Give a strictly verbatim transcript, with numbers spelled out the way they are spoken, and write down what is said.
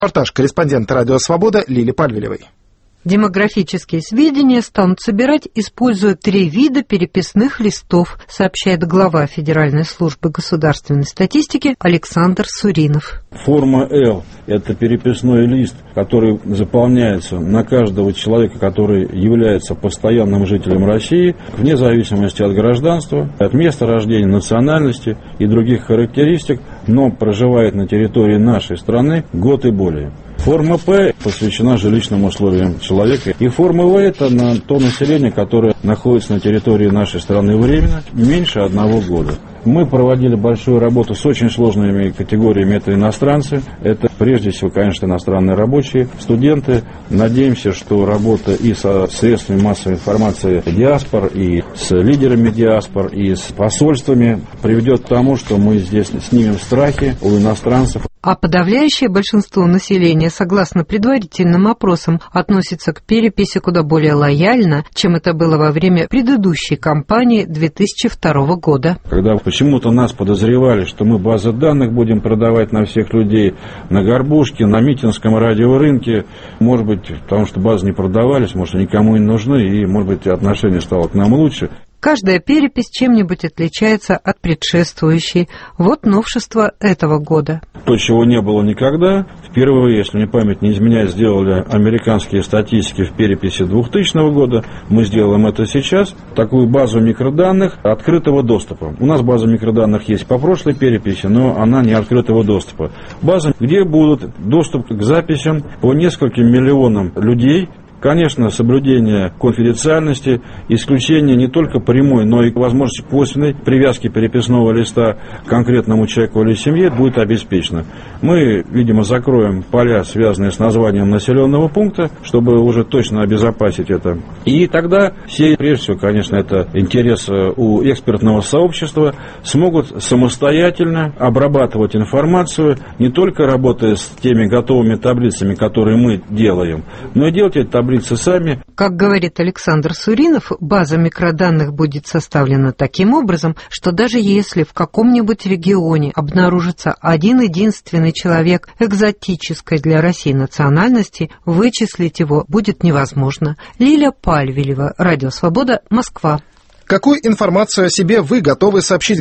Репортаж корреспондента «Радио Свобода» Лили Пальвелевой. Демографические сведения станут собирать, используя три вида переписных листов, сообщает глава Федеральной службы государственной статистики Александр Суринов. Форма Л – это переписной лист, который заполняется на каждого человека, который является постоянным жителем России, вне зависимости от гражданства, от места рождения, национальности и других характеристик, но проживает на территории нашей страны год и более. Форма П посвящена жилищным условиям человека. И форма В – это на то население, которое находится на территории нашей страны временно, меньше одного года. Мы проводили большую работу с очень сложными категориями. Это иностранцы, это прежде всего, конечно, иностранные рабочие, студенты. Надеемся, что работа и со средствами массовой информации диаспор, и с лидерами диаспор, и с посольствами приведет к тому, что мы здесь снимем страхи у иностранцев. А подавляющее большинство населения, согласно предварительным опросам, относится к переписи куда более лояльно, чем это было во время предыдущей кампании две тысячи второго года. Когда почему-то нас подозревали, что мы базы данных будем продавать на всех людей, на горбушке, на митинском радиорынке, может быть, потому что базы не продавались, может, никому не нужны, и, может быть, отношение стало к нам лучше. Каждая перепись чем-нибудь отличается от предшествующей. Вот новшество этого года. То, чего не было никогда. Впервые, если мне память не изменяет, сделали американские статистики в переписи двухтысячного года. Мы сделаем это сейчас. Такую базу микроданных открытого доступа. У нас база микроданных есть по прошлой переписи, но она не открытого доступа. База, где будут доступ к записям по нескольким миллионам людей. Конечно, соблюдение конфиденциальности, исключение не только прямой, но и возможность косвенной привязки переписного листа к конкретному человеку или семье будет обеспечено. Мы, видимо, закроем поля, связанные с названием населенного пункта, чтобы уже точно обезопасить это. И тогда все, прежде всего, конечно, это интерес у экспертного сообщества, смогут самостоятельно обрабатывать информацию, не только работая с теми готовыми таблицами, которые мы делаем, но и делать эти таблицы сами. Как говорит Александр Суринов, база микроданных будет составлена таким образом, что даже если в каком-нибудь регионе обнаружится один-единственный человек экзотической для России национальности, вычислить его будет невозможно. Лиля Пальвелева, Радио Свобода, Москва. Какую информацию о себе вы готовы сообщить